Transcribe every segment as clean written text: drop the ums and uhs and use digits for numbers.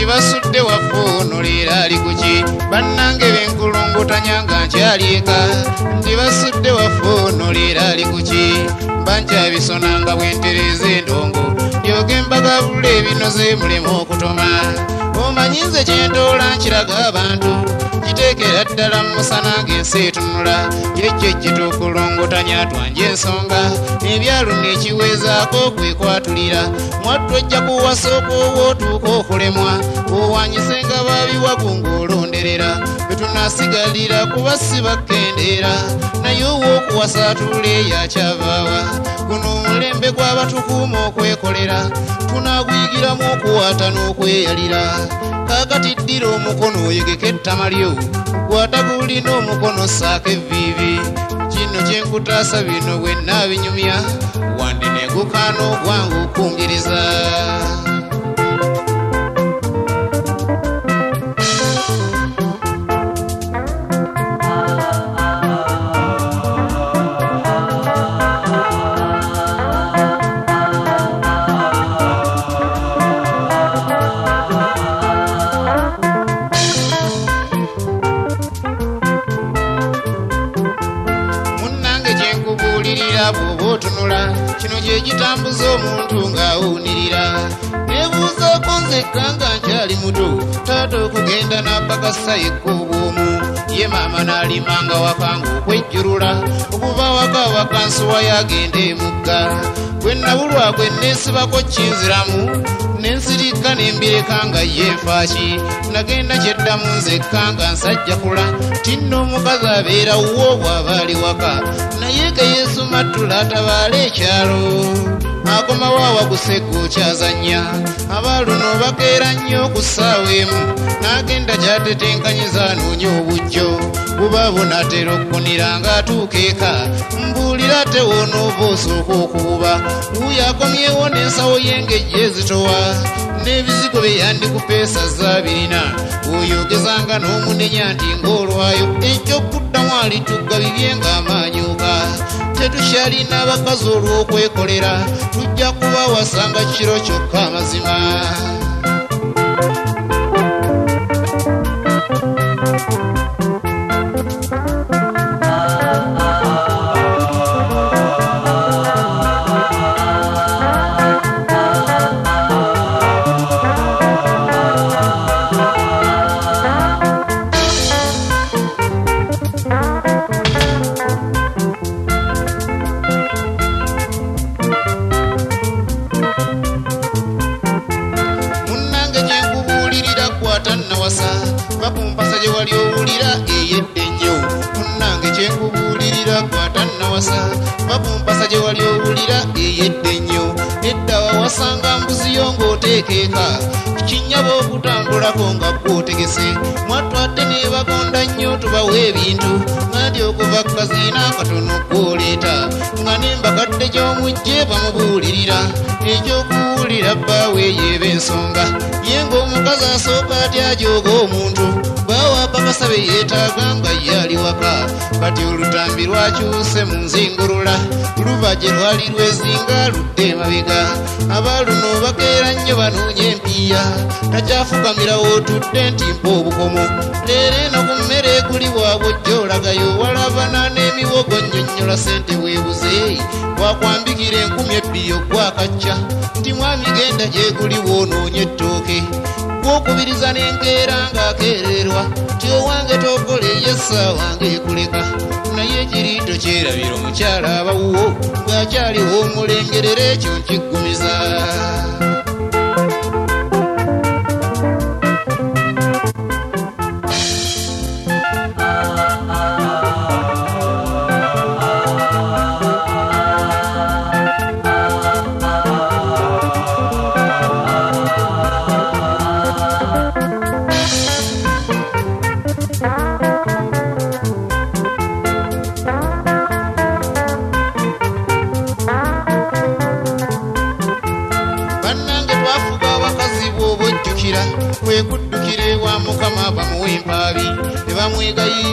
ndibasudde wafuunulira ali kuki bannange benkulungutanya nga nkyali eka ndibasudde wafuunulira ali kuki bankyabisonanga bwentereza endongo ndyoke mbagabula ebinoze mulemu okutoma omanyize kyentoola nkiraga abantu kiteekera ddala musana ng'ensi etunula yekyo ekitukulungutanya twanje ensonga ebyalo nekiwezaako kwekwatulira mwattu ojja kuwasa okwowootuuka okulemwa owanyisenga babiwagunga olonderera betunasigalira kuba si bakendeera naye ow'okuwasa atule yakyavaawa guno omulembe gw'abatukuuma okwekolera tunaguyigiramu okuwaata n'okweyalira kakati ddira omukono oyegeka ettama lyo gwatagulina omukono saako evviivi kino kyenkutaasa bino bwenna binyumya wandi negukaana ogwange okungiriza bw'oba otunula kino kye kitambuza omuntu ng'awuunirira nebuuzaako nzekka nga nkyali muto taata okugenda n'apakasa yekka obwomu ye maama n'alimanga wakanga okwejjulula okuva waka wakansuwa yagenda emugga gwe nabulwa gwe neesibako kinziramu nensirika nembireka nga yenfaaki nagenda kyeddamu nzekka nga nsajjakula tinno omukazi abeera wo bw'aba ali waka naye ke yesu mattula atabaala ekyalo akomawo awagusegga okyazannya abaaluno bakeera nnyo ku ssaawa emu n'agenda kyatetenkanyiza anoonya obujjo buba bunatera okkunira ng'atuuka eka mbuulira ate woonooba osooka okububa wuuyo akomyewo n'ensawo ye ng'ejja ezitowa n'ebizigo bye yandikupeesa zaabirina oyogezanga n'omunenya nti ng'olwayo ekyokuddamu alitugga bibye ng'amaanyuuka tetukyalina abakazi olw'okwekolera tujja kubawasanga kiro kyokka amazima bakumpasa gye wali owulira eyedde nnyo munnange kyenkubuulirira kwatannawasa bakumpasa gye wali owulira eyedde nnyo edda wawasanga mbuziyo ng'oteekeeka kinyaba okutambulako nga gwotegese mwatwadde ne bagonda nnyo tubawa ebintu ngandi okuva kazina akatono gw'oleeta nga nembakadde gy'omujje bamubuulirira ekyokuwulira bbaawe yeeba ensonga ye ng'omukazi asooka ati ajooga omuntu bawa pakasabe yeetaaga nga ye ali waka kati olutambi lwakyuse mu nzingulula lubajje lwali lwezinga ludde emabega abaaluno bakeera nnyo banoonya empiya takyafukamira wootudde nti mpa obukomo leero eno ku mmere eguli bwabwe ojja olagayo walabana n'emiwogo nnyonnyola sente weebuze wakwambikira 10,000 gwakacca nti mwami genda gyeguli woonoonya ettooke gwokubiriza n'enkeera ng'akeererwa ti owange tokole yessa wange ekuleka naye ekiriito kyerabira omukyala abawuwo ng'akyaliwo omulengerera ekyo nkiggumiza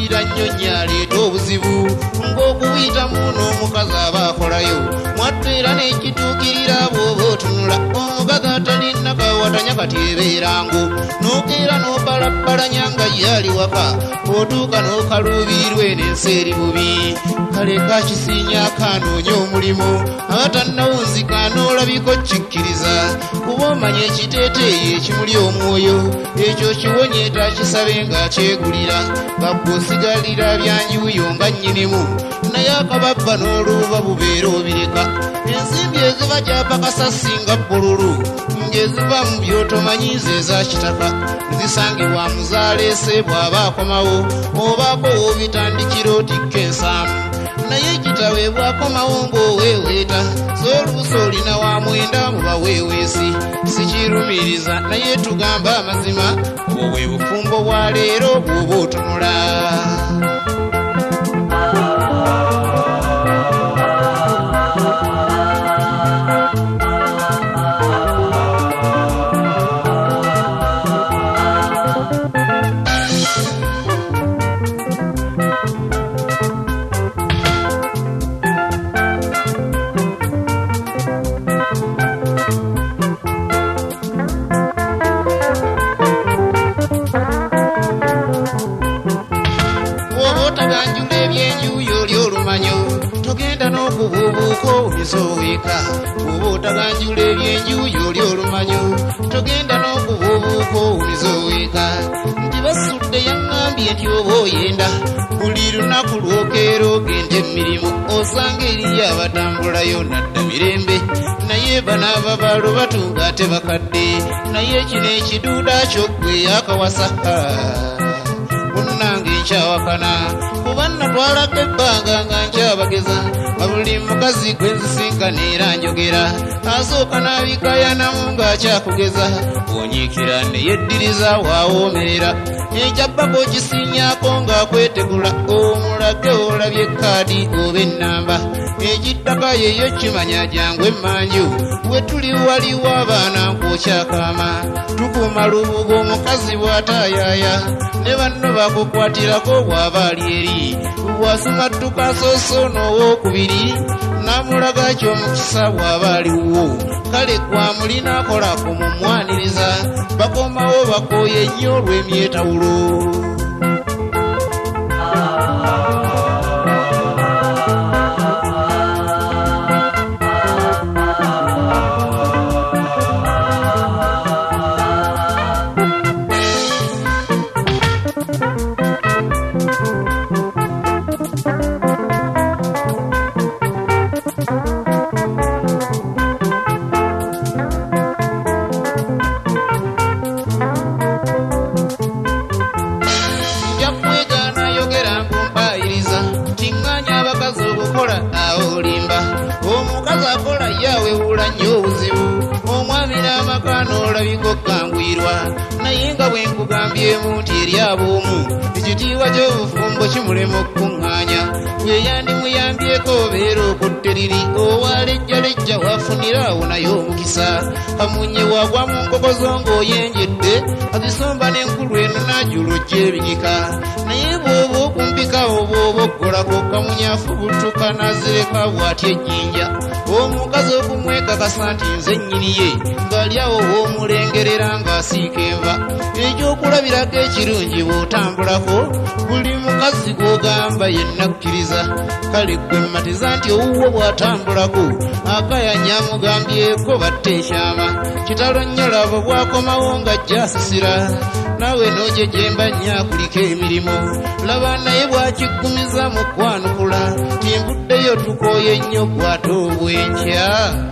amalira nnyonyi aleeta obuzibu ng'okuyitamu n'omukazi aba akolayo mwattu era n'ekituukirira bw'oba otunula omukazi atalina kawatanya kati ebeerango n'okeera n'opalappalanya nga yali waka otuuka n'okaluubirirwe n'ensi eri bubi kale kakisinya akanoonya omulimu abatannawunzika n'olabiko kikkiriza kuba omanya ekiteeteeyi ekimuli omwoyo ekyo kiwonye takisabe ng'akyegulira gabba osigalira byanjuuyo nga nnyinimu naye akababba n'oluba bubeera obireka ensimbi eziba gyapakasa singa bbululu ng'eziva mu byotomanyiiza eza kitaka zisangibwa muzaaleese bw'aba akomawo obaako w'obitandikira otikka ensaamu naye ekitawe bw'akomawo ng'oweeweeta sooluusi olina wa mwenda mu baweeweesi sikirumiriza naye tugamba amazima obwe bufumbo bwa leero bw'oba otunula togenda n'okubuubuuka owuliza oweka oba otaganjula ebyenjuuyo oli olumanyo togenda n'okubuubuuka owuliza oweka nti basudde yaŋŋambye nti oba oyenda buli lunaku lwokeera ogenda emirimu osanga eriyo abatambulayo nadda mirembe naye banaaba baalo batuuga ate bakadde naye kino ekiduuda kyoggwe yakawasa munnange nkyawakana kuba natwalako ebbanga nga nkyabageza buli mukazi gwe nzisinkana era njogera asooka n'abikayanamu ng'akyakugeza onyiikira ne yeddiriza waawoomerera ekyabbako kisinyaako ng'akwetegula omulage olabye kaadi oba ennamba ekittaka yeyo kimanya jangu emmanju we tuli waliwo abaana nk'okyakaama tukuuma lubugo omukazi bw'ataayaaya ne banno bakukwatirako bw'aba ali eri bw'asumattuka sooso n'owookubiri namulaga ky'omukisa bw'aba aliwo kale gwamulina akolako mumwaniriza bakomawo bakooye nnyo olw'emyetawulo omukazi akola yawewula nnyo obuzibu omwami n'amaka n'olabika okangwirwa naye nga bwe nkugambyemu nti eri ab'omu ekitiibwa ky'obufumbo kimulema okukuŋŋaanya bwe yandimuyambyeko obeera okutte liri owalejjalejja wafunira awo naye omukisa kamunye wagwa mu nkokozo ng'oyenjedde azisomba n'enkulu eno n'ajulojja ebinyika naye bw'oba okumpika oba oba okkolako kamunye afubutuka n'azireka bw'atya ejjinja omukazi okumwekakasa nti nze nnyini ye ng'ali awo bw'omulengerera ng'asiika enva ekyokulabirako ekirungi bw'otambulako buli mukazi gw'ogamba yenna kkiriza kale gwe mmatiza nti owuwo bw'atambulako akayanya amugambyeko batta ekyama kitalo nnyo laba bw'akomawo ng'ajja asisira nawe n'ogye gye mba nnyakuliko emirimu laba naye bw'akiggumiza mu kwanukula timbuddeyo tukooye nnyo bw'ate obwenkya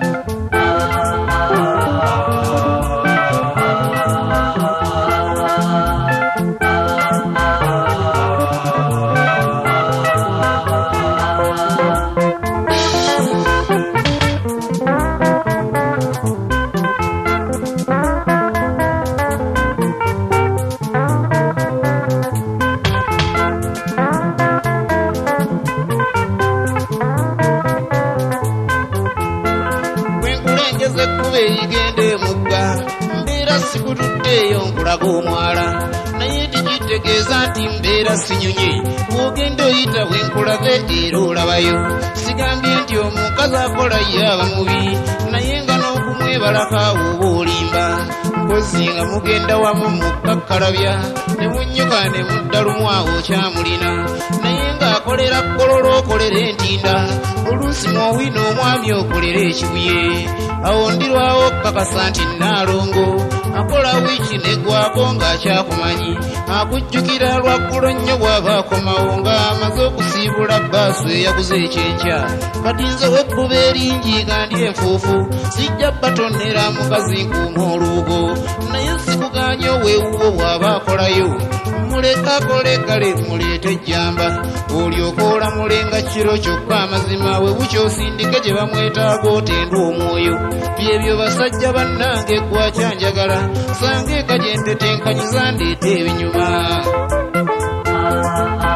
eyigende mugga mbeera sikutuddeeyo nkulaga omwala naye tikitegeeza nti mbeera era sinyonye bw'ogenda oyita wenkulabe era olabayo sigambye nti omukazi akola yaba mubi naye nga n'okumwebalaka oba olimba mpozi nga mugenda wamu mukakkalabya ne munnyuka ne mudda lumu awo kyamulina naye ng'akolera kololo okolera entinda oluusi mwowina omwami okolera ekibuye awo ndirwawo kakasa nti Naalongo akola wiiki negwako ng'akyakumanyi akujjukira lwaggulo nnyo bw'aba akomawo ng'amaze okusiibula bbaasu eyaguze ekyenkya kati nze wekkuba eringi gandi enfuufu sijja batonera mukazi nkuuma olubugo naye sikuganye oweewuwo bw'aba akolayo muleka akole kale muleete ejjamba olyoka olamulenga kiro kyokka amazima we bukyosindike gye bamwetaaga otendwa omwoyo byebyo basajja bannange gwakyanjagala sange eka gye ntetenkanyiza ndeeta ebinyuma